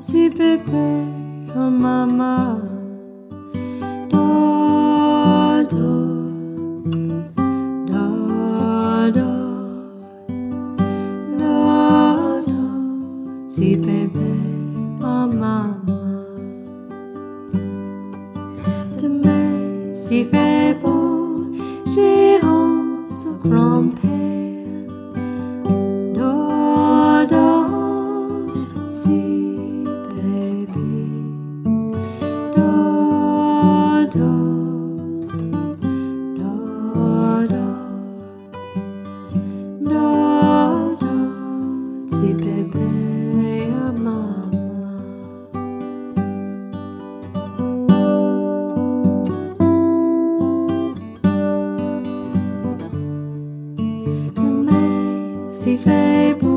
si bébé, oh maman, do, do, do, do, do, do, si bébé, oh maman. Demain, s'il fait beau, j'irai au grand-père. Do, do, si baby. Do, do, do, do, do, do, si bébé, oh maman. S'il fait beau,